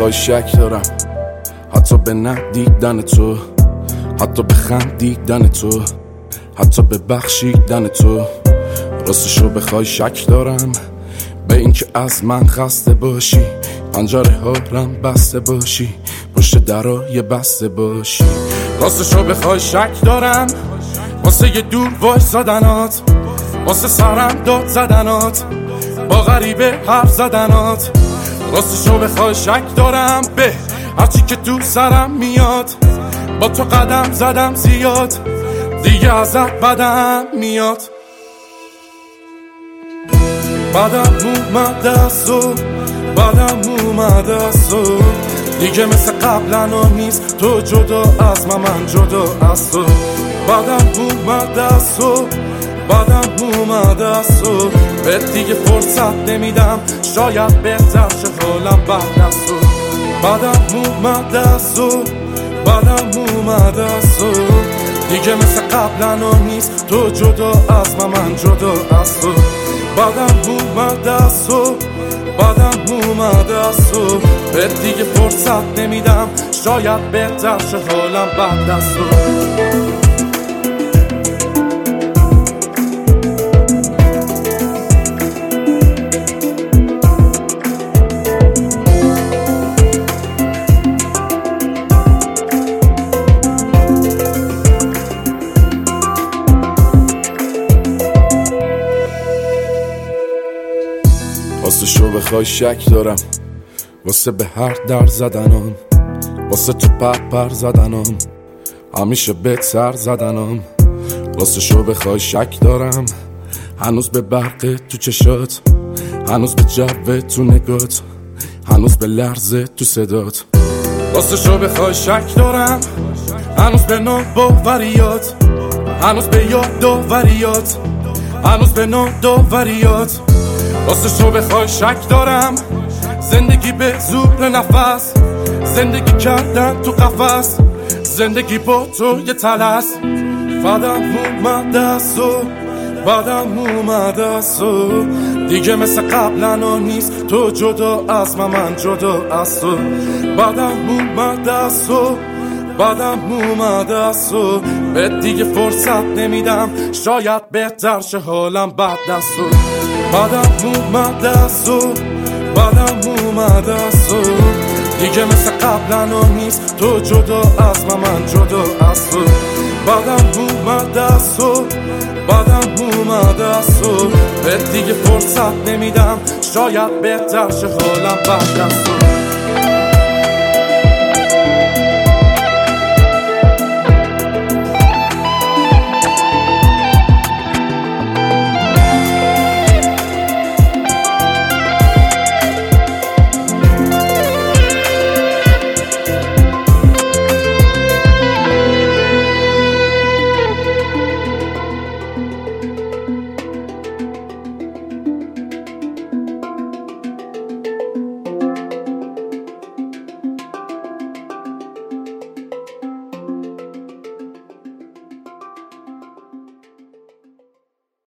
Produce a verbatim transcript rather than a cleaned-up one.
بخوای شک دارم، حتی به ندیدن تو، حتی به خندیدن تو، حتی به بخشیدن تو. راستشو بخوای شک دارم به اینکه از من خسته باشی، پنجره ها رم بسته باشی، پشت درای بسته باشی. راستشو بخوای شک دارم واسه یه دور وای زدنات، واسه سرم داد زدنات، با غریبه حرف زدنات. راستشو بخوای شک دارم به هرچی که تو سرم میاد، با تو قدم زدم زیاد، دیگه ازت بدم میاد. بدم اومد از تو، بدم اومد از تو، دیگه مثل قبلنا نیست تو جدا از من، من جدا از تو. بدم اومد از تو، بدم اومد از تو، به دیگه فرصت نمیدم، شاید بهتر شه حالم بعد از تو. بدم اومد از تو، بدم اومد از تو، دیگه مثل قبلنا نیست تو جدا از من، من جدا از تو. بدم اومد از تو، بدم اومد از تو، به دیگه فرصت نمیدم، شاید بهتر شه حالم بعد از تو. راستشو بخوای شک دارم واسه به هر در زدنم، واسه تو پر پر زدنم، همیشه بهت سر زدنم. راستشو بخوای شک دارم هنوز به برق تو چشات، هنوز به جو تو نگات، هنوز به لرزه تو صدات. راستشو بخوای شک دارم هنوز به ناباوریات، هنوز به یاد داوریات، هنوز به ناداوریات. راستشو بخوای شک دارم زندگی به زور نفس، زندگی کردن تو قفس، زندگی با تو یه تلس. بدم اومد از تو، بدم اومد از تو، دیگه مثل قبلنا نیست تو جدا از من، من جدا از تو. بدم اومد از تو، بدم اومد از تو، به دیگه فرصت نمیدم، شاید بهتر شه حالم بعد از تو. بدم اومد از تو، بدم اومد از تو، دیگه مثل قبلنا نیست تو جدا از من، من جدا از تو. بدم اومد از تو، بدم اومد از تو، به دیگه فرصت نمیدم، شاید بهتر شه حالم بعد از تو.